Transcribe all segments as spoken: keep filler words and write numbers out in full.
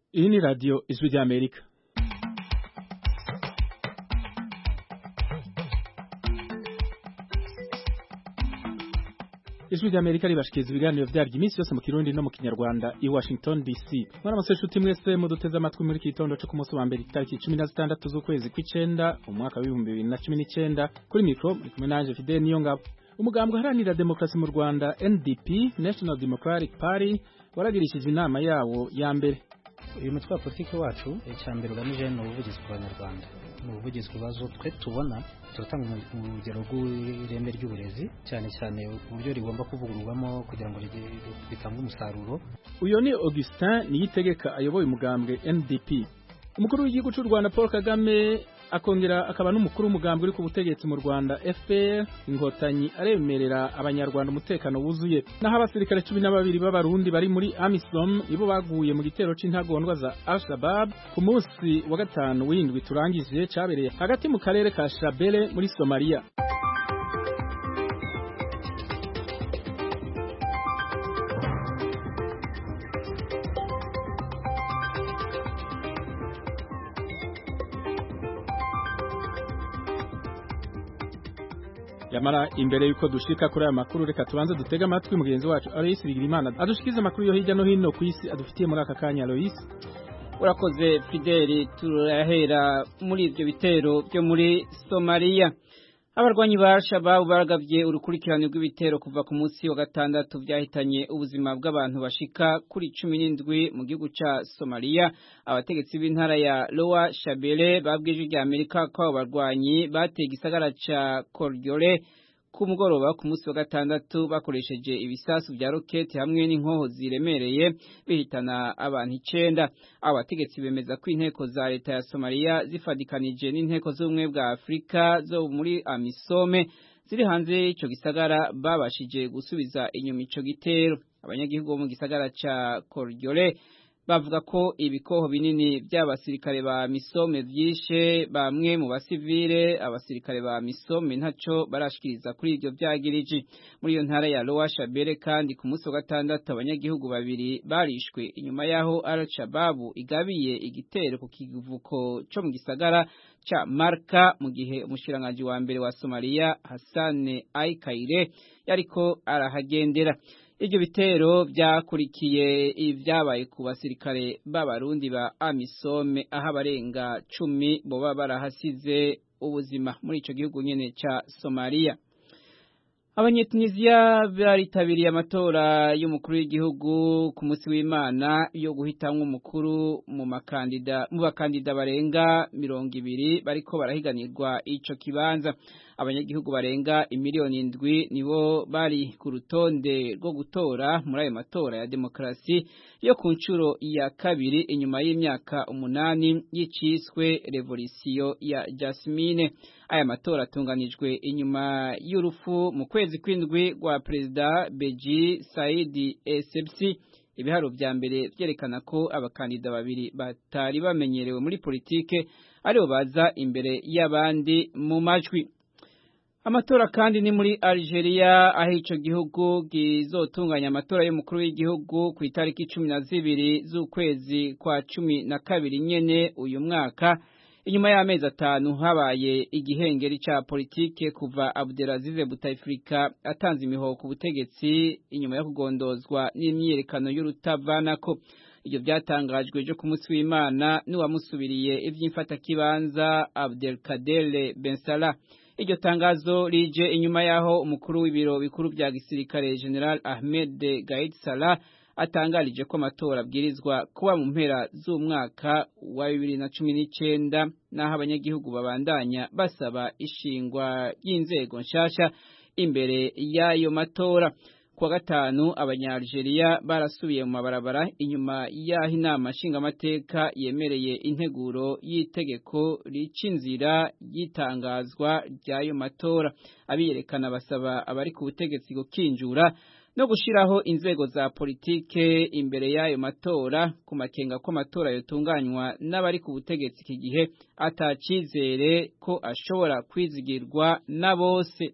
Hii ni radio Ijwi rya Amerika. Ijwi rya Amerika ribashikiriza ibiganiro vyaryo iminsi yose mu Kirundi no mu Kinyarwanda i Washington D C. Mwana maseshuti mwese muduteze amatwi muri kitondo cyo ku munsi wa mbere itariki cumi na zitandatu z'ukwezi kw'icenda umwaka wa bibiri bibiri na cumi n'icenda. Kuri mikro muri kumwe nanje Fidel Niyongabo. Umugambwe haranira demokrasi mu Rwanda N D P National Democratic Party waragirishije inama yawo ya mbere. Uyu mutwe wa politiki wacu icyambere ugamije no ubuvugizi ku Banyarwanda. Mu buvugizi kubazo twe tubona turatanga urugero rw'ireme ry'uburezi cyane cyane uburyo rigomba kuvugururwamo kugira ngo bitange umusaruro. Uyo ni Augustin Niyitegeka ayoboye umugambwe N D P. Umukuru w'igihugu cy'u Rwanda Paul Kagame akongera akaba n'umukuru w'umugambwe uri ku butegetsi mu Rwanda F P R Inkotanyi aremerera abanyarwanda umutekano wuzuye. Naho abasirikare cumi na babiri b'abarundi bari muri AMISOM ibo baguye mu gitero c'intagondwa za Al-Shabaab ku munsi wa gatanu w'indwi turangije cabereye hagati mu karere ka Shabelle muri Somalia. Yamara imbere yuko dushika kuri aya makuru reka tubanze dutega amatwi mugenzi wacu Alois Bigirimana adushikiza amakuru yo hirya no hino ku isi adufitiye muri aka kanya. Alois, urakoze Fideli. Turahera muri ibyo bitero byo muri Somalia. Abarwanyi ba Al-Shabaab baragavye urukurikirane rw'ibitero kuva ku munsi wa gatandatu vyahitanye ubuzima bw'abantu bashika kuri cumi n'indwi mu gihugu ca Somalia. Abategetsi b'intara ya Lower Shabelle babwije rya Amerika ko abo barwanyi bateye igisagara ca Kordiole ku mugoroba ku munsi wa gatandatu bakoresheje ibisasu vya roketi hamwe n'inkoho ziremereye bihitana abantu icenda. Abategetsi bemeza ko inteko za leta ya Somalia zifadikanije n'inteko z'ubumwe bwa Afrika zo muri AMISOM ziri hanze y'ico gisagara babashije gusubiza inyuma ico gitero. Abanyagihugu bo mu gisagara ca Kordiole bavuga ko ibikoho binini by'abasirikare ba AMISOM vyishe bamwe mu basivile. Abasirikare ba AMISOM ntaco barashikiriza kuri ivyo vyagiriji. Muri iyo ntara ya Lower Shabelle kandi ku munsi wa gatandatu abanyagihugu babiri barishwe inyuma yaho Al-Shabaab igabiye igitero ku kivuko co mu gisagara ca Marka mu gihe umushikiranganji wa mbere wa Somalia Hassan Aikaire yariko arahagendera. Ibyo bitero byakurikiye ivyabaye ku basirikare b'abarundi ba AMISOM aho abarenga cumi boba barahasize ubuzima muri ico gihugu nyene ca Somalia. Abanyetunisia baritabiriye amatora y'umukuru w'igihugu ku munsi w'Imana yo guhitamwo umukuru mu makandida mu bakandida barenga mirongo ibiri bariko barahiganirwa ico kibanza. Abanyagihugu barenga imiliyoni indwi nibo bari ku rutonde rwo gutora muri ayo matora ya demokrasi yo ku ncuro ya kabiri inyuma y'imyaka umunani y'iciswe revolisiyo ya Jasmine. Aya matora atunganijwe inyuma y'urufu mu kwezi kw'indwi rwa Perezida Beji Said Essebsi. Ibiharo vya mbere vyerekana ko abakandida babiri batari bamenyerewe muri politike aribo baza imbere y'abandi mu majwi. Amatora kandi ni muri Algeria aho ico gihugu gizotunganya amatora y'umukuru w'igihugu ku itariki cumi na zibiri z'ukwezi kwa cumi na kabiri nyene uyu mwaka, inyuma y'amezi atanu habaye igihengeri ca politike kuva Abdelaziz Bouteflika atanze imihoho ku butegetsi inyuma yo kugondozwa n'imyiyerekano y'urutavanako. Ibyo byatangajwe jo ku munsi w'Imana n'uwamusubiriye ivy'imfata kibanza Abdelkader Ben Salah. Iryo tangazo rije inyuma yaho umukuru w'ibiro bikuru bya gisirikare General Ahmed Gaid Salah atangarije ko amatora abwirizwa kuba mu mpera z'umwaka wa bibiri na cumi n'icenda, naho abanyagihugu babandanya basaba ishingwa y'inzego nshasha imbere y'ayo matora. Kwa gatanu abanya-Algeria barasubiye mu mabarabara inyuma y'aho inama nshingamateka yemereye integuro y'itegeko ricinzira y'itangazwa ry'ayo matora. Abiyerekana basaba abari ku butegetsi gukinjura no gushiraho inzego za politike imbere y'ayo matora, ku makenga ko amatora yotunganywa n'abari ku butegetsi iki gihe atacizere ko ashobora kwizigirwa na bose.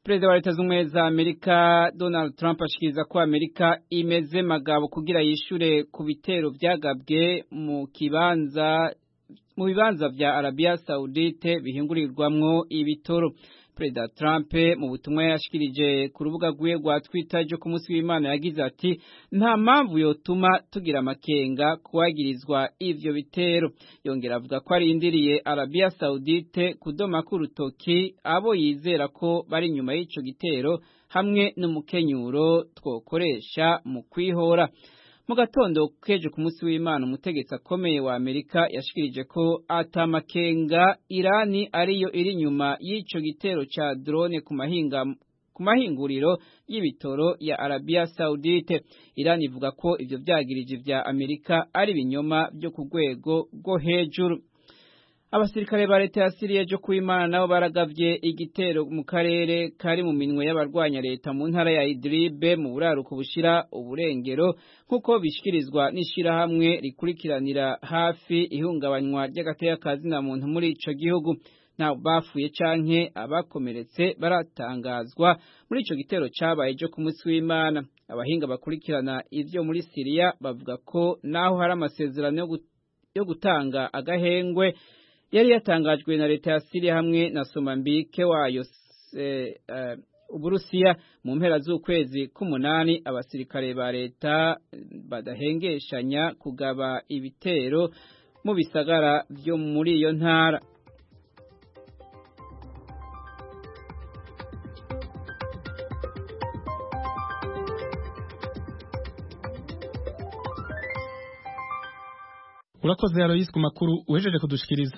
Perezida wa Leta Zunze za Amerika Donald Trump ashikiriza ko Amerika imeze magabo kugira yishure ku bitero vyagabwe mu kibanza mu bibanza vya Arabia Saudite bihingurirwamwo ibitoro. Perezida Trump mu butumwa yashikirije ku rubuga rwiwe rwa Twitter ryo ku munsi w'Imana yagize ati nta mpamvu yotuma tugira amakenga kuwagirizwa ivyo bitero. Yongera avuga ko arindiriye Arabia Saudite kudoma ku rutoki abo yizera ko bari nyuma y'ico gitero hamwe n'umukenyuro twokoresha mu kwihora. Mu gatondo keje ku munsi w'Imana umutegetsi akomeye wa Amerika yashikirije ko atamakenga Irani ariyo iri nyuma y'ico gitero ca drone ku mahinga ku mahinguriro y'ibitoro ya Arabia Saudite. Irani ivuga ko ivyo vyagirije vya Amerika ari binyoma byo ku rwego rwo hejuru. Abasirikare ba leta ya Syria jo kuimana nabo baragavye igitero mu karere kari mu minwe y'abarwanya leta mu ntara ya Idlib mu buraruko bushira uburengero nkuko bishikirizwa n'ishira hamwe rikurikiranira hafi ihungabanywa ry'agateka kazi na muntu muri ico gihugu. Nta bafuye canke abakomeretse baratangazwa muri ico gitero cabaye jo ku munsi w'Imana. Abahinga bakurikirana ivyo muri Syria bavuga ko naho hari amasezerano yo gutanga agahengwe yari yatangajwe na leta ya Syria hamwe na Somambike wayo e, uh, Uburusiya mu mpera z'ukwezi k'umunani abasirikare ba leta badahengeshanya kugaba ibitero mu bisagara byo muri iyo ntara. Urakoze Alois ku makuru uhejeje kudushikiriza.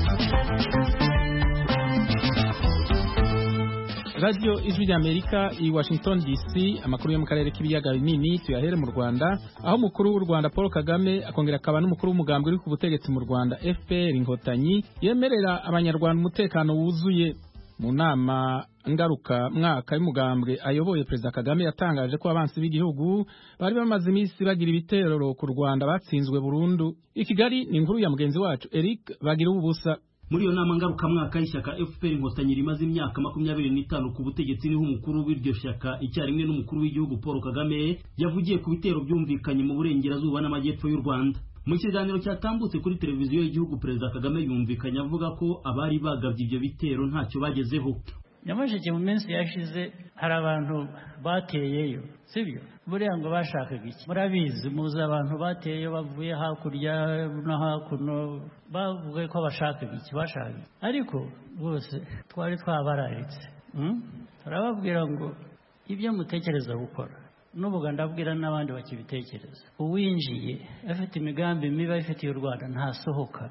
Radio Ijwi ry'Amerika i Washington D C, amakuru yo mu karere k'ibiyaga binini tuyahere mu Rwanda, aho mukuru w'u Rwanda Paul Kagame akongera akaba n'umukuru w'umugambwe uri ku butegetsi mu Rwanda F P R Inkotanyi yemerera abanyarwanda umutekano wuzuye. Mu nama ngaruka mwaka y'umugambwe ayoboye Perezida Kagame yatangaje ko abansi b'igihugu bari bamaze iminsi bagira ibitero ku Rwanda batsinzwe burundu. I Kigali ni inkuru ya mugenzi wacu Eric bagira ubusa. Muri iyo nama ngaruka mwaka y'ishyaka F P R Inkotanyi rimaze imyaka makumyabiri n'itanu ku butegetsi, niho umukuru w'iryo shyaka icyarimwe n'umukuru w'igihugu Paul Kagame yavugiye ku bitero byumvikanye mu burengerazuba n'amajyepfo y'u Rwanda. Mu kiganiro cyatambutse kuri televiziyo y'igihugu, Perezida Kagame yumvikanye avuga ko abari bagabye ibyo bitero ntacyo bagezeho. Nyamasheke mu minsi yashize hari abantu bateyeyo, sibyo? Buriya ngo bashakaga iki? Murabizi, muzi abantu bateyeyo bavuye hakurya no hakuno, bavuga ko bashakaga iki? Bashakaga ariko bose twari twabararitse. hmm? Turababwira ngo ibyo mutekereza gukora n'ubuga ndabwira n'abandi bakibitekereza. Uwinjiye afite imigambi mibi afitiye u Rwanda ntasohoka.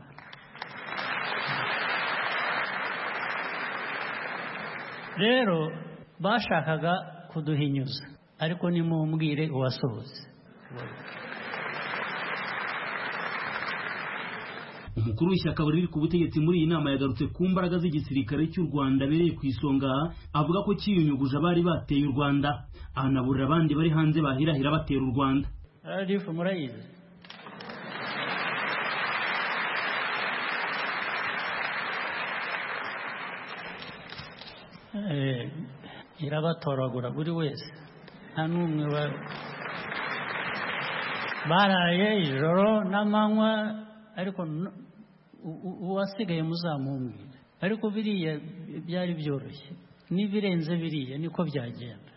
Rero bashakaga kuduhinyuza, ariko nimumbwire uwasohotse. Umukuru w'ishyaka riri ku butegetsi muri iyi nama yagarutse ku mbaraga z'igisirikare cy'u Rwanda bereye ku isonga, avuga ko cyiyunyuguje abari bateye u Rwanda, anaburira abandi bari hanze bahirahira batera u Rwanda. Arifu murayizi. Eh, irabatoragura buri wese, nta n'umwe baraye ijoro n'amanywa, ariko uwasigaye muzamumbwira. Ariko biriya byari byoroshye, n'ibirenze biriya niko byagenda.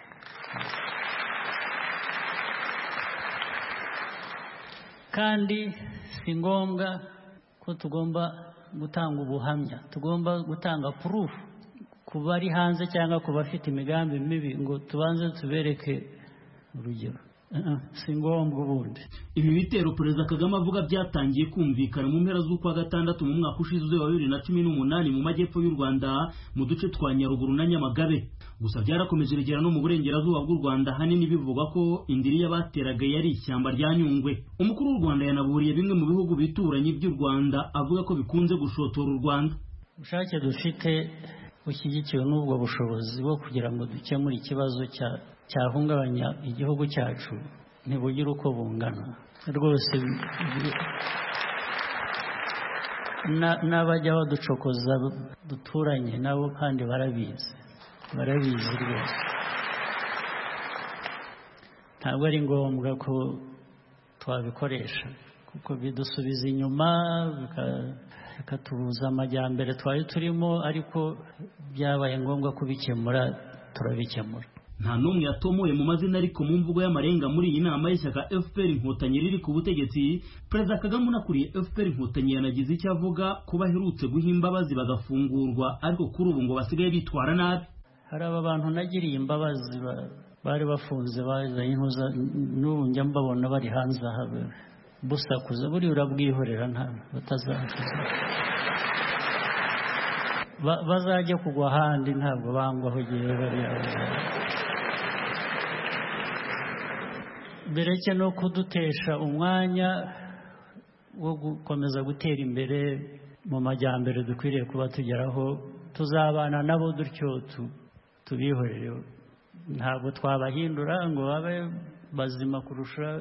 Kandi si ngombwa ko tugomba gutanga ubuhamya, tugomba gutanga proof ku bari hanze cyangwa ku bafite imigambi mibi ngo tubanze tubereke urugero. Uh-uh, si ngombwa ubundi. Ibi bitero Perezida Kagame avuga byatangiye kumvikana mu mpera z'ukwa gatandatu mu mwaka ushize wa bibiri na cumi n'umunani mu majyepfo y'u Rwanda mu duce twa Nyaruguru na Nyamagabe. Gusa byarakomeje rigera no mu burengerazuba bw'u Rwanda, hanini bivugwa ko indiri y'abateraga yari ishyamba rya Nyungwe. Umukuru w'u Rwanda yanaburiye bimwe mu bihugu bituranye by'u Rwanda avuga ko bikunze gushotora u Rwanda. Ubushake dufite bushyigikiwe n'ubwo bushobozi bwo kugira ngo dukemure ikibazo cya cyahungabanya igihugu cyacu ntibugira uko bungana rwose. N'abajya baducokoza duturanye nabo kandi barabizi. barabizi rwose ntabwo ari ngombwa ko twabikoresha kuko bidusubiza inyuma bikatubuza amajyambere twari turimo ariko byabaye ngombwa kubikemura turabikemura nta n'umwe yatomoye mu mazina ariko mu mvugo y'amarenga muri iyi nama y'ishyaka F P R Inkotanyi riri ku butegetsi Perezida Kagame unakuriye F P R Inkotanyi yanagize icyo avuga ko baherutse guha imbabazi bagafungurwa ariko kuri ubu ngo basigaye bitwara nabi. Hari aba bantu nagiriye imbabazi bari bafunze bazanye intuza n'ubu njya mbabona bari hanze aha busakuza buri urabwihorera nta batazakiza bazajya kugwa ahandi ntabwo bangwaho gihe bari bereke no kudutesha umwanya wo gukomeza gutera imbere mu majyambere dukwiriye kuba tugeraho tuzabana nabo dutyo tubihorere ntabwo twabahindura ngo babe bazima kurusha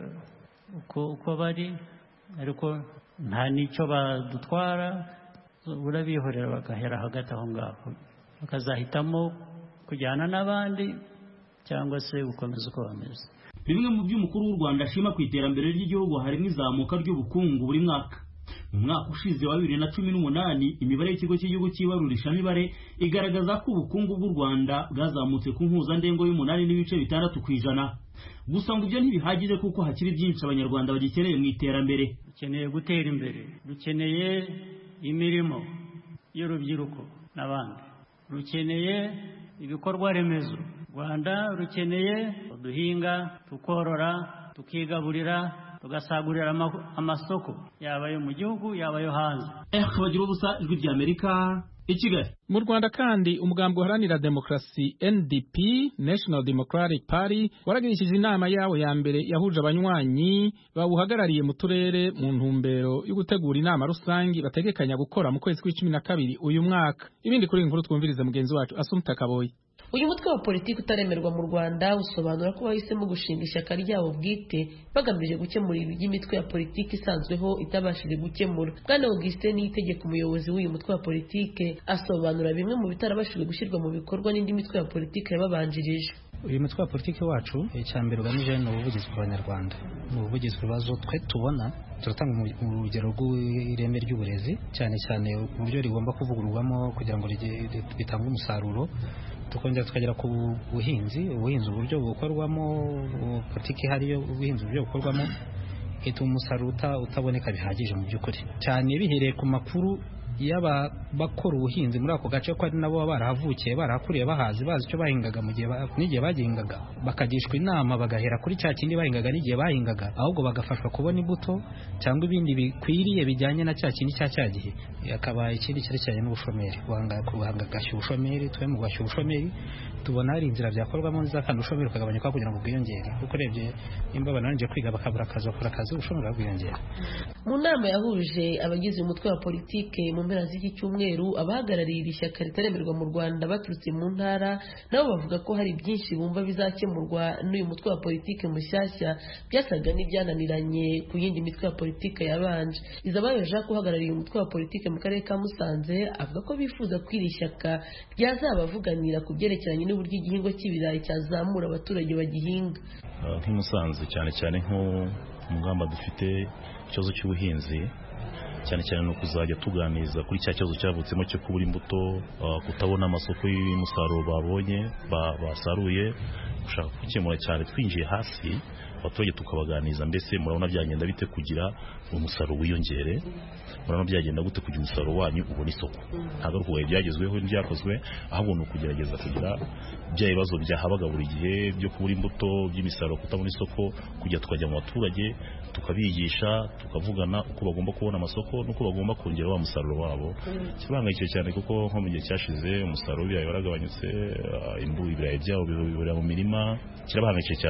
uko uko bari ariko nta nicyo badutwara urabihorera bagahera hagati aho ngaho bakazahitamo kujyana n'abandi cyangwa se gukomeza uko bameze. Bimwe mu by'umukuru w'u Rwanda ashima ku iterambere ry'igihugu harimo izamuka ry'ubukungu buri mwaka. Mu mwaka ushize wa bibiri na cumi n'umunani imibare y'ikigo cy'igihugu cy'ibarurishamibare igaragaza ko ubukungu bw'u Rwanda bwazamutse ku mpuzandengo y'umunani n'ibice bitandatu ku ijana. Gusa ngo ibyo ntibihagije kuko hakiri byinshi abanyarwanda bagikeneye mu iterambere. Dukeneye gutera imbere, dukeneye imirimo y'urubyiruko n'abandi, rukeneye ibikorwa remezo. Rwanda rukeneye duhinga tukorora tukigaburira tugasagurira amasoko yaba yo mu gihugu yaba yo hanze. Eh bagira ubusa ijwi ry'Amerika i Kigali. Mu Rwanda kandi umugambwe uharanira demokrasi N D P National Democratic Party waragirishije inama yawo ya mbere yahuje abanywanyi bawuhagarariye mu turere mu ntumbero yo gutegura inama rusangi bategekanya gukora mu kwezi kw'icumi na kabiri uyu mwaka. Ibindi kuri inkuru twumvirize mugenzi wacu Asumta Kaboyi. Uyu mutwe wa politiki utaremerwa mu Rwanda usobanura ko bahisemo gushinga ishyaka ryabo bwite bagamije gukemura iby'imitwe ya politiki isanzweho itabashije gukemura. Bwana Augustin Niyitegeka umuyobozi w'uyu mutwe wa politiki asobanura bimwe mu bitarabashije gushyirwa mu bikorwa n'indi mitwe ya politiki yababanjirije. Uyu mutwe wa politiki wacu icyambere ugamije no ubuvugizi ku Banyarwanda. Mu buvugizi bibazo twe tubona turatanga mu rugero rw'ireme ry'uburezi cyane cyane uburyo rigomba kuvugururwamo kugira ngo bitange umusaruro. Tukongera tukagera ku buhinzi ubuhinzi uburyo bukorwamo politiki hariyo ubuhinzi uburyo bukorwamo ituma umusaruro utaboneka bihagije mu by'ukuri cyane bihereye ku makuru yaba bakora ubuhinzi muri ako gace ko ari nabo barahavukiye barahakuriye bahazi bazi icyo bahingaga mu gihe n'igihe bagingaga bakagishwa inama bagahera kuri cya kindi bahingaga n'igihe bahingaga ahubwo bagafashwa kubona imbuto cyangwa ibindi bikwiriye bijyanye na cya kindi cya cya gihe akaba ikindi cyerekeranye n'ubushomeri guhanga guhangagashya ubushomeri twe mu gwashya ubushomeri tubona ari inzira byakorwamo neza kandi ubushomeri ukagabanyuka kugira ngo bwiyongere kuko rebye imba bananije kwiga bakabura akazi bakora akazi ubushomeri bwiyongera. Mu nama yahuje abagize umutwe wa politike mu mpera z'iki cyumweru abahagarariye iri shyaka ritaremerwa mu Rwanda baturutse mu ntara nabo bavuga ko hari byinshi bumva bizakemurwa n'uyu mutwe wa politike mushyashya byasaga n'ibyananiranye ku yindi mitwe ya politike yabanje. Izabayo Jacques uhagarariye umutwe wa politike mu karere ka Musanze avuga ko bifuza ko iri shyaka ryazabavuganira ku byerekeranye n'uburyo igihingwa cy'ibirayi cyazamura abaturage bagihinga. Nk'Musanze cyane cyane nko mu ngamba dufite ikibazo cy'ubuhinzi cyane cyane no kuzajya tuganiriza kuri cya kibazo cyavutsemo cyo kubura imbuto kutabona amasoko y'umusaruro babonye basaruye gushaka gukemura cyane twinjiye hasi abaturage tukabaganiza mbese murabona byagenda bite kugira umusaruro wiyongere murabona byagenda gute kugira umusaruro wanyu ubona isoko ntabwo rwose byagezweho n'ibyakozwe ahubwo ni ukugerageza kugira bya bibazo byahabaga buri gihe byo kubura imbuto by'imisaruro kutabona isoko kujya tukajya mu baturage tukabigisha tukavugana uko bagomba kubona amasoko nuko bagomba kongera wa musaruro wabo kibangayikije cyane kuko nko mu gihe cyashize umusaruro w'ibirayi waragabanyutse imbu ibirayi byabo bibura mu mirima kirabahangayikije cyane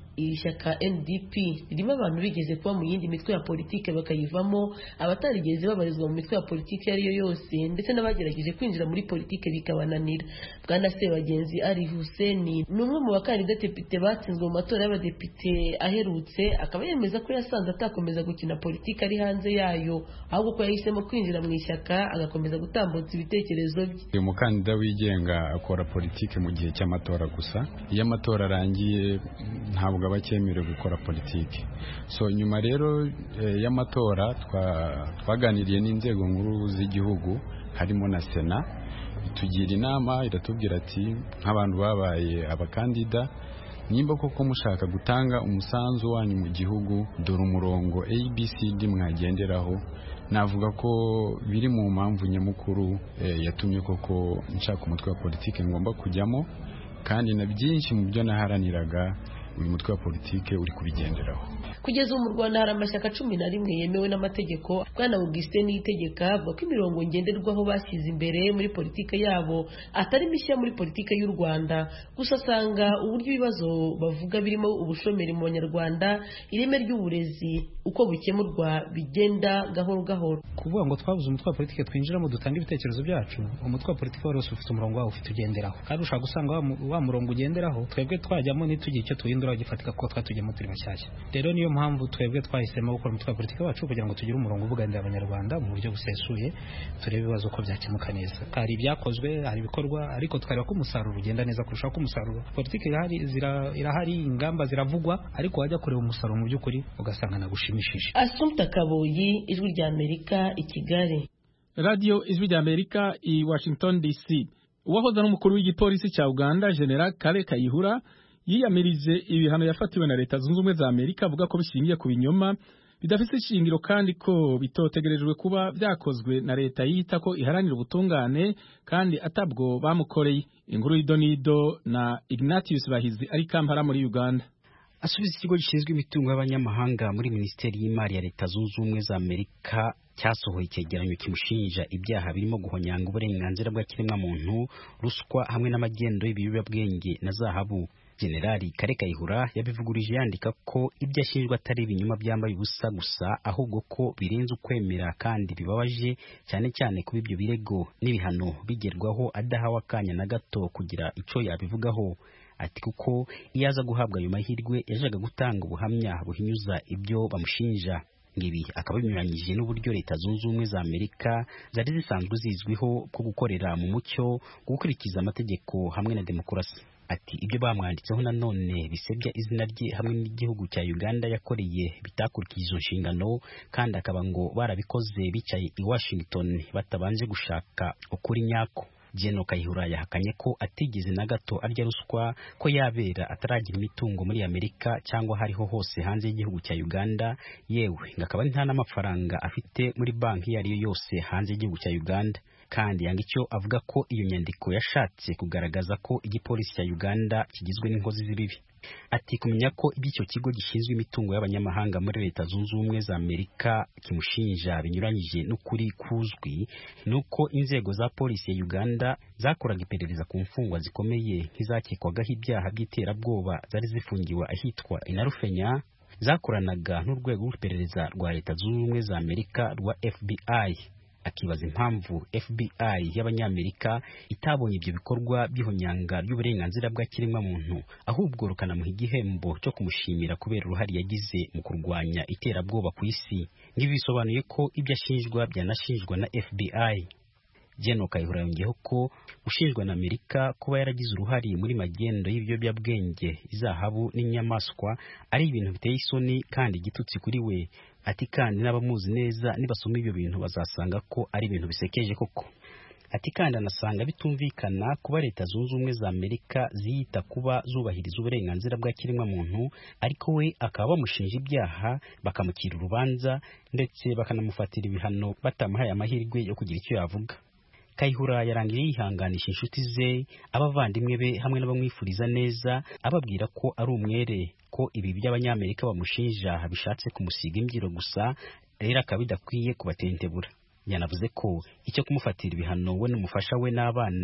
iri shyaka N D P ririmo abantu bigeze kuba mu yindi mitwe ya politike bakayivamo, abatarigeze babarizwa mu mitwe ya politike iyo ari yo yose, ndetse n'abagerageje kwinjira muri politike bikabananira. Bwana Sebagenzi Ali Hussein ni umwe mu bakandida depite batsinzwe mu matora y'abadepite aherutse, akaba yemeza ko yasanze atakomeza gukina politike ari hanze yayo, ahubwo ko yahisemo kwinjira mu ishyaka agakomeza gutambutsa ibitekerezo bye. Uyu mukandida wigenga akora politike mu gihe cy'amatora gusa, iyo amatora arangiye ntabwo aba cyemerewe gukora politike. So nyuma rero e, y'amatora twaganiriye n'inzego nkuru z'igihugu harimo na Sena, tugira inama iratubwira ati nk'abantu babaye abakandida, nimba koko mushaka gutanga umusanzu wanyu mu gihugu, dore umurongo A B C D mwagenderaho. Navuga ko biri mu mpamvu nyamukuru e, yatumye koko nshaka umutwe wa politike ngomba kujyamo, kandi na byinshi mu byo naharaniraga uyu mutwe wa politike uri kubigenderaho. Kugeza ubu mu Rwanda hari amashyaka cumi na rimwe yemewe n'amategeko. Bwana Augustin Niyitegeka avuga ko imirongo ngenderwaho bashyize imbere muri politike yabo atari mishya muri politike y'u Rwanda, gusa asanga uburyo ibibazo bavuga birimo ubushomeri mu Banyarwanda, ireme ry'uburezi uko bukemurwa bigenda gahoro gahoro. Kuvuga ngo twabuze umutwe wa politike twinjiramo dutanga ibitekerezo byacu, umutwe wa politike wose ufite umurongo wawo ufite ugenderaho, kandi ushaka gusanga wa, wa murongo ugenderaho twebwe twajyamo nitugiye icyo tuhindura gifatika ko twatujyemo turi mashyashya. Rero niyo mpamvu twebwe twahisemo gukora umutwe wa politike wacu kugira ngo tugire umurongo uvuganira Abanyarwanda mu buryo busesuye, turebe ibibazo uko byakemuka neza. Hari ibyakozwe, hari ibikorwa, ariko tukareba ko umusaruro ugenda neza kurusha ko umusaruro. Politike irahari, zira, irahari, ingamba ziravugwa, ariko wajya kureba umusaruro mu by'ukuri ugasanga nagushimishije. Assumpta Kaboyi, Ijwi rya Amerika, i Kigali. Radio Ijwi rya Amerika i Washington D C. Uwahoze n'umukuru w'igipolisi cya Uganda General Kale Kayihura yiyamirije ibihano yafatiwe na Leta Zunze Ubumwe za Amerika, avuga ko bishingiye ku binyoma bidafite ishingiro kandi ko bitotegerejwe kuba byakozwe na leta yita ko iharanira ubutungane kandi atabwo bamukoreye. Inkuru y'idonido na Ignatius Bahizi ari Kampala muri Uganda. Asubiza ikigo gishinzwe imitungo y'abanyamahanga muri Minisiteri y'Imari ya Leta Zunze Ubumwe za Amerika cyasohoye icyegeranyo kimushinja ibyaha birimo guhonyanga uburenganzira bw'ikiremwamuntu, ruswa hamwe n'amagendo y'ibiyobyabwenge na zahabu. Generali Kale Kayihura yabivugurije yandika ko ibyo ashinjwa atari ibinyoma byambaye ubusa gusa, ahubwo ko birenze ukwemera kandi bibabaje, cyane cyane kuba ibyo birego n'ibihano bigerwaho adahawe akanya na gato kugira icyo yabivugaho. Ati kuko iyo aza guhabwa ayo mahirwe yajaga gutanga ubuhamya buhinyuza ibyo bamushinja. Ngibi akaba binyuranyije n'uburyo Leta Zunze Ubumwe za Amerika zari zisanzwe zizwiho ko gukorera mu mucyo, gukurikiza amategeko hamwe na demokarasi. Ati ibyo bamwanditseho nanone bisebya izina rye hamwe n'igihugu cya Uganda yakoreye bitakurikije izo nshingano, kandi akaba ngo barabikoze bicaye i Washington batabanje gushaka ukuri nyako. General Kayihura yahakanye ko atigeze na gato arya ruswa, ko yabera ataragira imitungo muri Amerika cyangwa hariho hose hanze y'igihugu cya Uganda, yewe ngakaba nta n'amafaranga afite muri banki yari yo yose hanze y'igihugu cya Uganda. Kandi yanga icyo avuga ko iyo nyandiko yashatse kugaragaza ko igipolisi cya Uganda kigizwe n'inkozi z'ibibi. Ati kumenya ko iby'icyo kigo gishinzwe imitungo y'abanyamahanga muri Leta Zunze Ubumwe za Amerika kimushinja binyuranyije n'ukuri kuzwi, nuko inzego za polisi ya Uganda zakoraga iperereza ku mfungwa zikomeye nk'izakekwagaho ibyaha by'iterabwoba zari zifungiwe ahitwa Inarufenya, zakoranaga n'urwego rw'iperereza rwa Leta Zunze Ubumwe za Amerika rwa F B I. Akibaza impamvu F B I y'abanyamerika itabonye ibyo bikorwa by'ihonyanga ry'uburenganzira bw'ikiremwamuntu, ahubwo rukanamuha igihembo cyo kumushimira kubera uruhare yagize mu kurwanya iterabwoba ku isi. Ngibi bisobanuye ko ibyo ashinjwa byanashinjwa na F B I. General Kayihura yongeyeho ko ushinjwa na Amerika kuba yaragize uruhare muri magendo y'ibiyobyabwenge, izahabu n'inyamaswa ari ibintu biteye isoni kandi igitutsi kuri we. Ati kandi n'abamuzi neza nibasoma ibyo bintu bazasanga ko ari ibintu bisekeje koko. Ati kandi anasanga bitumvikana kuba Leta Zunze Ubumwe za Amerika ziyita kuba zubahiriza uburenganzira bw'ikiremwamuntu, ariko we akaba bamushinja ibyaha bakamukira urubanza ndetse bakanamufatira ibihano batamuhaye amahirwe yo kugira icyo yavuga. Kayihura yarangiye yihanganisha inshuti ze, abavandimwe be hamwe n'abamwifuriza neza, ababwira ko ari umwere, ko ibi by'abanyamerika bamushinja bishatse kumusiga imbyiro gusa, rero akaba bidakwiye kubatentebura. Yanavuze ko icyo kumufatira ibihano we n'umufasha we n'abana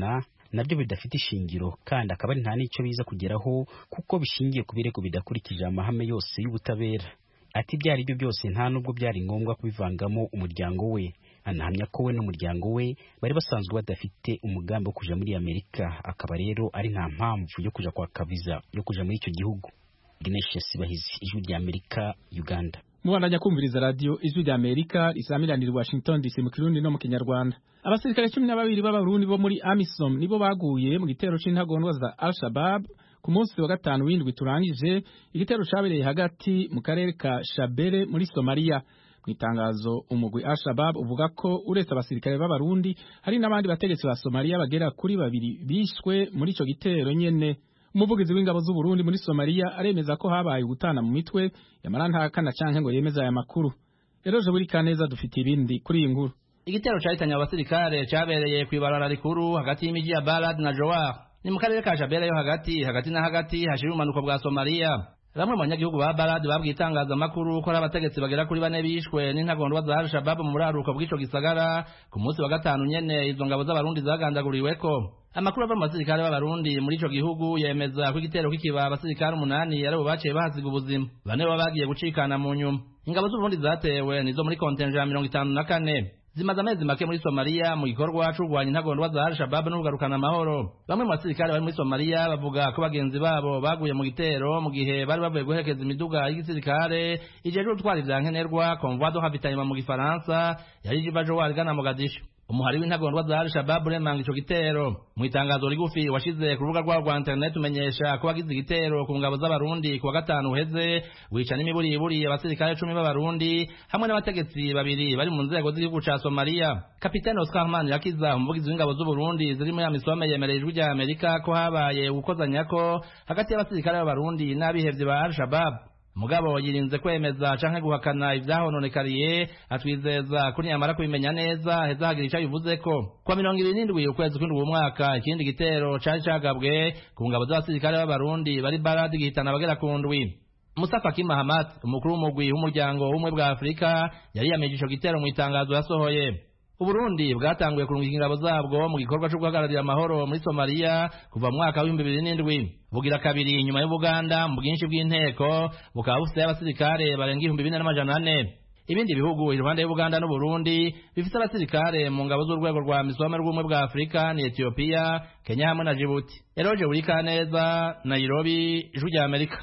nabyo bidafite ishingiro kandi akaba ari nta n'icyo biza kugeraho kuko bishingiye ku birego bidakurikije amahame yose y'ubutabera. Ati ibyo ari byo byose nta nubwo byari ngombwa kubivangamo umuryango we. Anahamya ko we n'umuryango we bari basanzwe badafite umugambi wo kuja muri Amerika, akaba rero ari nta mpamvu yo kuja kwaka visa yo kuja muri icyo gihugu. Ignatius Sibahizi, Ijwi rya Amerika, Uganda. Mubandanya kumviriza radio Ijwi rya Amerika risamiranira Washington D C mu Kirundi no mu Kinyarwanda. Abasirikare cumi na babiri b'Abarundi bo muri AMISOM nibo baguye mu gitero c'intagondwa za Al-Shabaab ku munsi wa gatanu w'indwi turangije. Igitero cabereye hagati mu karere ka Shabele muri Somalia. Mu itangazo umugwi Al-Shabaab uvuga ko uretse abasirikare b'Abarundi hari n'abandi bategetsi ba Somalia bagera kuri babiri bishwe muri ico gitero nyene. Umuvugizi w'ingabo z'u Burundi muri Somalia aremeza ko habaye gutana mu mitwe yamara ntakana canke ngo yemeza aya makuru. Eroje buri kaneza dufite ibindi kuri iyi nkuru. Igitero cahitanye abasirikare cabereye kwibarara rikuru hagati y'imiji ya Balad na Jowar ni mu karere ka Shabele yo hagati hagati na hagati hashira umanuko bwa Somalia. Bamwe mu banyagihugu ba Balad babwiye itangazamakuru ko ari abategetsi bagera kuri bane bishwe n'intagondwa za Al-Shabaab mu buraruko bw'ico gisagara ku munsi wa gatanu nyene izo ngabo z'Abarundi zagandaguriweko. Amakuru ava mu basirikare b'Abarundi muri ico gihugu yemeza ko igitero kikiba abasirikare umunani ari bo baciye bahasiga ubuzima, bane bo bagiye gucikana mu nyuma. Ingabo z'Uburundi zatewe nizo muri kontenja ya mirongo itanu na kane zimaze amezi make muri Somalia mu gikorwa c'urwanya intagondwa za Al-Shabaab no kugarukana amahoro. Bamwe mu basirikare bari muri Somalia bavuga ko bagenzi babo baguye mu gitero mu gihe bari bavuye guherekeza imiduga y'igisirikare ijejwe gutwara ivyankenerwa convoi de ravitaillement mu Gifaransa yari iva Jowar igana Mogadishu. Umuhari w'intagondwa za Al-Shabaab uremanga ico gitero. Mu itangazo rigufi washize ku rubuga rwabo rwa internet umenyesha ko wagize igitero ku ngabo z'Abarundi ku wa gatanu uheze wica n'imiburi iburi abasirikare cumi b'Abarundi hamwe n'abategetsi babiri bari mu nzego z'igihugu ca Somalia. Kapiteni Oscar Manirakiza umuvugizi w'ingabo z'u Burundi ziri muri AMISOM yemereye Ijwi rya Amerika ko habaye ugukozanyako hagati y'abasirikare b'Abarundi n'abihevye ba Al-Shabaab. Mugabo yirinze kwemeza canke guhakana ivyahononekariye, atwizeza kuri yamara kubimenya neza heza hagira ico bivuzeko. Kwa mirongo ibiri n'indwi ukwezi kw'indwi uwo mwaka ikindi gitero cari cagabwe ku ngabo z'abasirikare b'Abarundi bari Balad gihitana abagera ku ndwi. Musa Faki Mahamat umukuru w'umugwi w'umuryango w'ubumwe bwa Afrika yari yameje ico gitero mu itangazo yasohoye. Uburundi bwatanguye kurungika ingabo zabwo mu gikorwa cyo guhagararira amahoro muri Somalia kuva mu mwaka w'ibihumbi bibiri n'indwi. Bugira kabiri nyuma y'Ubuganda mu bwinshi bw'inteko bukaba bufite abasirikare barenga ibihumbi bine n'amajana ane. Ibindi bihugu iruhande y'Ubuganda n'u Burundi bifite abasirikare mu ngabo z'urwego rwa AMISOM rw'ubumwe bwa Afrika ni Ethiopia, Kenya hamwe na Djibouti. Eroje uri kaneza, Nairobi, Ijwi rya Amerika.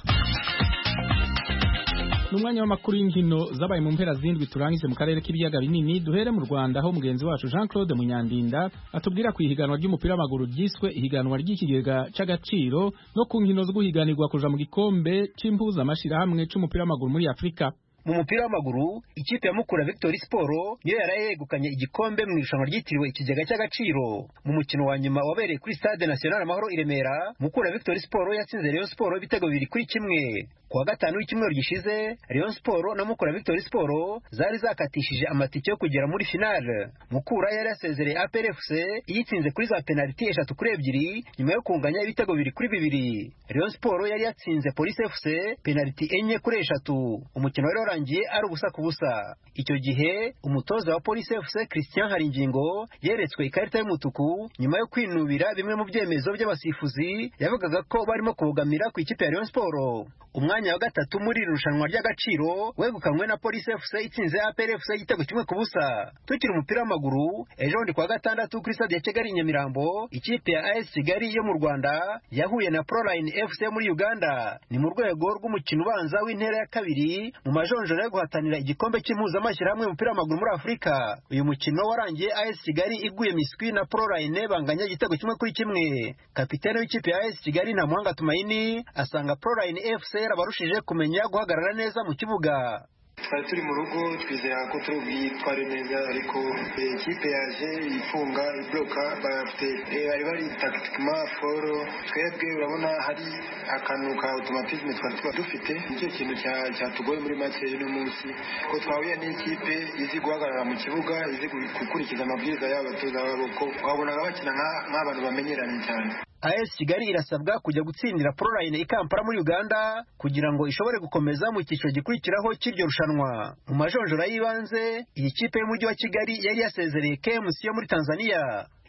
Numwanya w'amakuru y'inkino zabaye mu mpera zindwi turangije mu karere k'ibiyaga binini. Duhere mu Rwanda aho mugenzi wacu Jean Claude Munyandinda atubwira ku ihiganwa ry'umupira w'amaguru ryiswe ihiganwa ry'ikigega c'agaciro no ku nkino zo guhiganirwa kuja mu gikombe c'impuza amashirahamwe c'umupira w'amaguru muri Afrika. Mu mupira w'amaguru ikipe ya Mukura Victory Sport niyo yaraye yegukanye igikombe mu irushanwa ryitiriwe ikigega cy'agaciro. Mu mukino wa nyuma wabereye kuri Stade National Amahoro i Remera, Mukura Victory Sport yatsinze Rayon Sport ibitego bibiri kuri kimwe. Kuwa gatanu w'icyumweru gishize Rayon Sport na Mukura Victory Sport zari zakatishije amatike yo kugera muri finale. Mukura yari yasezereye A P R F C yitsinze kuri za penalty eshatu kuri ebyiri nyuma yo kunganya ibitego bibiri kuri bibiri. Rayon Sport yari yatsinze Police F C penalty enye kuri eshatu. Umukino wari warangiye ari ubusa ku busa. Icyo gihe umutoza wa Police F C Christian Haringingo yeretswe ikarita y'umutuku nyuma yo kwinubira bimwe mu byemezo by'abasifuzi yavugaga ko barimo kubugamira ku ikipe ya Rayon Sport. Umwanya wa gatatu muri irushanwa ry'agaciro wegukanywe na Police F C itsinze A P R F C igitego kimwe ku busa. Tukiri umupira w'amaguru ejo ndi kwa gatandatu kuri Stade ya Kigali Nyamirambo ikipe ya A S Kigali yo mu Rwanda yahuye na Proline F C muri Uganda. Ni mu rwego rw'umukino ubanza w'intera ya kabiri mu majonjora yo guhatanira igikombe cy'impuzamashyirahamwe y'umupira w'amaguru muri Afurika. Uyu mukino warangiye A S Kigali iguye miswi na Proline banganya igitego kimwe kuri kimwe. Kapiteni w'ikipe ya A S Kigali Ntamuhanga Tumaini asanga Proline F C yarabarushije kumenya guhagarara neza mu kibuga. Twari turi mu rugo twizera ko turi bwitware neza ariko ikipe yaje ifunga ibloka bafite bari bari tactiquement foro twebwe urabona hari akantu ka automatisme twari tuba dufite nicyo kintu cyatugoye muri match y'uno munsi ko twahuye n'ikipe izi guhagarara mu kibuga izi gukurikiza amabwiriza y'abatoza babo ko wabonaga bakina nk'abantu bamenyeranye cyane. A S Kigali irasabwa kujya gutsindira Proline i Kampala muri Uganda kugira ngo ishobore gukomeza mu cyiciro gikurikiraho cy'iryo rushanwa. Mu majonjora y'ibanze iyi kipe y'umujyi wa Kigali yari yasezereye K M C yo muri Tanzania.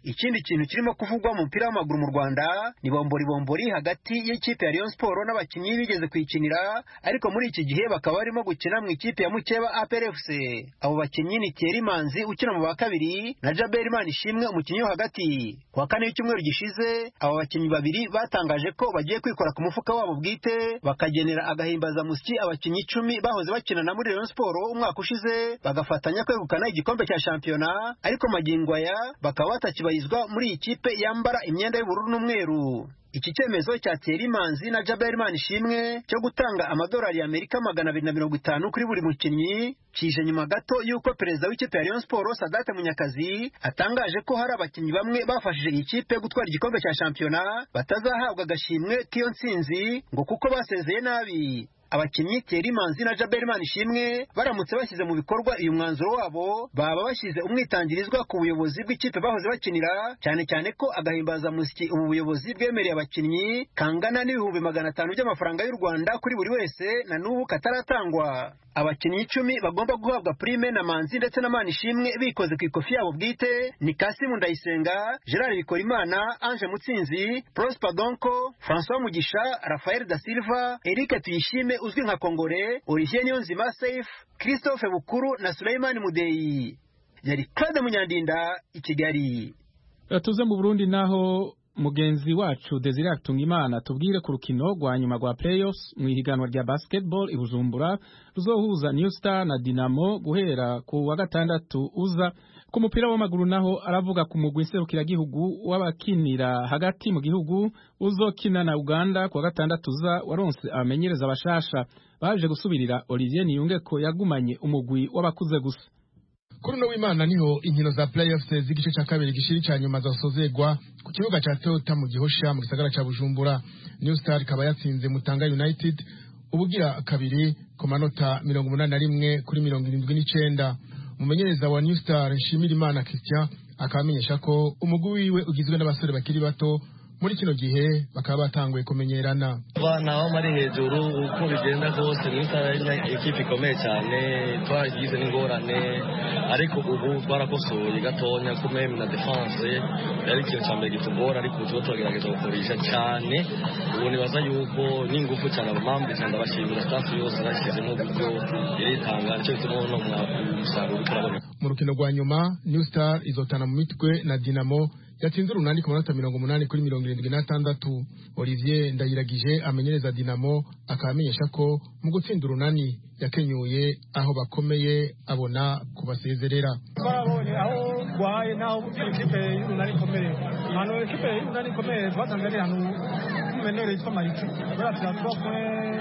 ikindi kintu kirimo kuvugwa mu mupira w'amaguru mu Rwanda ni bombori bombori hagati y'ikipe ya Rayon Sport n'abakinnyi bigeze kwikinira ariko muri iki gihe bakaba barimo gukina mu ikipe ya Mukeba A P R F C. Abo bakinnyi ni Thierry Manzi ukina mu wa kabiri na Jabel Manishimwe umukinnyi wo hagati. Kwa kane y'icyumweru gishize abo bakinnyi babiri batangaje ko bagiye kwikora ku mufuka wabo bwite bakagenera agahimbaza musyi abakinnyi icumi bahoze bakina na muri Rayon Sport umwaka ushize bagafatanya kwegukana igikombe cya shampiyona ariko magingo aya bakaba batakibayizwa muri iyi kipe yambara imyenda y'ubururu n'umweru. Iki cyemezo cya Thierry Manzi na Jabel Manishimwe cyo gutanga amadolari y'Amerika magana abiri na mirongo itanu kuri buri mukinnyi kije nyuma gato y'uko perezida w'ikipe ya Rayon Sport Sadat Munyakazi atangaje ko hari abakinnyi bamwe bafashije iyi kipe gutwara igikombe cya shampiyona batazahabwa agashimwe k'iyo ntsinzi ngo kuko basezeye nabi. Abakinnyi Thierry Manzi na Jabel Manishimwe baramutse bashyize mu bikorwa uyu mwanzuro wabo baba bashyize umwitangirizwa ku buyobozi bw'ikipe bahoze bakinira cyane cyane ko agahimbaza musiki ubu buyobozi bwemereye abakinnyi kangana n'ibihumbi magana atanu by'amafaranga y'u Rwanda kuri buri wese na n'ubu kataratangwa. Abakinnyi icumi bagomba guhabwa prime na Manzi ndetse na Manishimwe bikoze ku ikofi yabo bwite ni Kasimu Ndayisenga, Gerard Bikorimana, Ange Mutsinzi, Prosper Donko, François Mugisha, Rafael da Silva, Eric Tuyishime uzwi nka Kongore, Olivier Niyonzima Safe, Christophe Bukuru na Suleiman Mudeyi. Yari Claude Munyandinda i Kigali. Tuze mu Burundi naho mugenzi wacu Desire Atungimana tubwire ku rukino rwa nyuma rwa playoffs mu ihiganwa rya basketball i Bujumbura ruzohuza New Star na Dinamo guhera ku wa gatandatu uza. Ku mupira w'amaguru naho aravuga ku mugwi nserukiragihugu w'abakinira hagati mu gihugu uzokina na Uganda ku wa gatandatu uza waronse abamenyereza abashasha baje gusubirira Olivier Niyunge ko yagumanye umugwi w'abakuze gusa. Kuri no w'Imana niho inkino za playoffs z'igice cya kabiri gishiri cya nyuma zasozegwa ku kibuga cya Toyota mu Gihosha mu gisagara cya Bujumbura. New Star ikaba yatsinze Mutanga United ubugira kabiri ku manota mirongo umunani na rimwe kuri mirongo irindwi n'icenda. Umumenyereza wa New Star Nshimirimana Christian akamenyesha ko umugwi wiwe ugizwe n'abasore bakiri bato muri kino gihe bakaba batanguye kumenyerana. Bana aho mari hejuru uko bigenda rwose New Star ikipe ikomeye cyane twagize n'ingorane ariko ubu twarakosoye gatonya ku meme na defense yari ikintu cyambere gitugora ariko ubu turagerageza gukoresha cyane. Ubu nibaza yuko n'ingufu cyane abamambi cyane abashimira staff yose bashyizemo uburyo iritanga cyo tumo no musaruro turabona. Mu rukino rwa nyuma New Star izotana mu mitwe na Dinamo yatsinze urunani ku manota mirongo umunani kuri mirongo irindwi n'atandatu. Olivier Ndayiragije amenyereza Dinamo akamenyesha ko mu gutsinda urunani yakenyuye aho bakomeye abona kubasezerera. Barabonye aho gwaye naho ikipe y'urunani ikomeye hano ikipe y'urunani ikomeye batangariye hano menere yitwa Mariki baratira twapo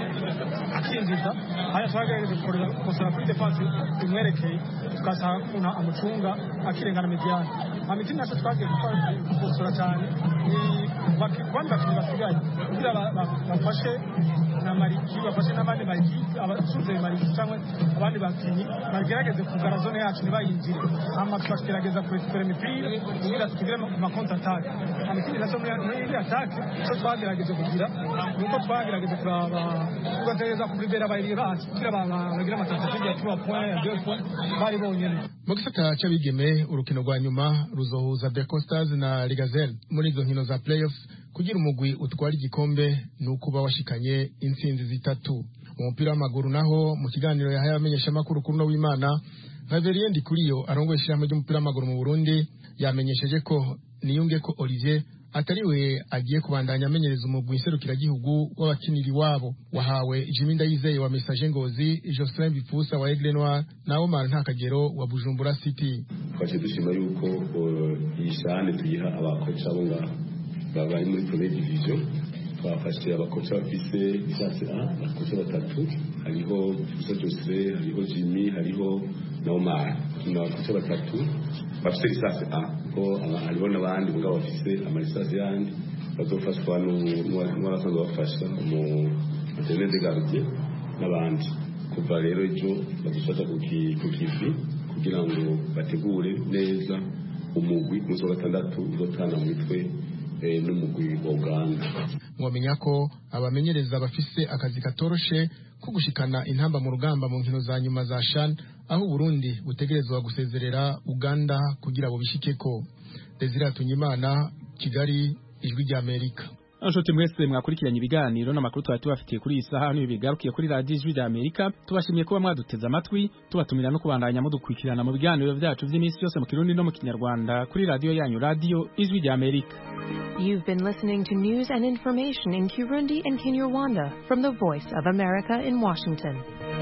akinjiza haya twagerageje gukosora kuri defense imwerekeye tukasanga kuna amucunga akirengana mediane amiti nacho twagiye gukosora cyane ni bakibanda basigaye kugira bafashe na Mariki bafashe n'abandi Mariki abasuze Mariki cyangwa abandi bakinyi bagerageze kugara zone yacu nibayinjire ama twagerageza kwesipera imipira kugira tugire mu counter attack amiti nacho muri iyi attack cyo twagerageze kugira nuko twagerageze kuraba kugatereza kubibera bayiri bacu kugira bagira amatatu ya trois points ya deux points bari bonyene. Mu gisata cy'abigeme urukino rwa nyuma ruzohuza Beko Stars na Ligazelle muri izo nkino za playoffs kugira umugwi utwara igikombe nukuba washikanye intsinzi zitatu. Mu mupira w'amaguru naho mu kiganiro yahaye abamenyesha makuru kuri no w'Imana Xavier Ndikuriyo arongoye ishyirahamwe ry'umupira w'amaguru mu Burundi yamenyesheje ko Niyunge ko Olivier atariwe agiye kubandanya amenyereza umugwi nserukiragihugu w'abakiniri wabo wahawe Jimmy Ndayizeye wa Message Ngozi, Jocelyn Bifusa wa Aigle Noir na Omar Ntakagero wa Bujumbura City. Twaje dushima yuko ishane tuyiha abakoca bo nga babaye muri première division twafashe abakoca bafise isase a abakoca batatu hariho Musa Jocelyn hariho Jimmy hariho na Omar na abakoca batatu bafise isase a ko hariho n'abandi ngo bafise amarisase yandi bazofashwa n'uwarasanzwe bafasha mu maternelle de gardien n'abandi kuva rero ejo badufasha ku kivi kugira ngo bategure neza umugwi muzo gatandatu uzotana mu mitwe n'umugwi wa Uganda. Mwamenya ko abamenyereza bafise akazi katoroshe ko gushikana intamba mu rugamba mu nkino za nyuma za CHAN aho Burundi butegerezwa gusezerera Uganda kugira bo bishikeko. Desire Tunyimana, Kigali, Ijwi ry'Amerika. Anshuti mwese mwakurikiranye ibiganiro n'amakuru twari tubafitiye kuri iyi saha n'ibigarukiye kuri Radio Ijwi ry'Amerika. Tubashimiye kuba mwaduteze amatwi, tubatumira no kubandanya mudukurikirana mu biganiro byacu by'iminsi yose mu Kirundi no mu Kinyarwanda kuri radio yanyu Radio Ijwi ry'Amerika. You've been listening to news and information in Kirundi and Kinyarwanda from the Voice of America in Washington.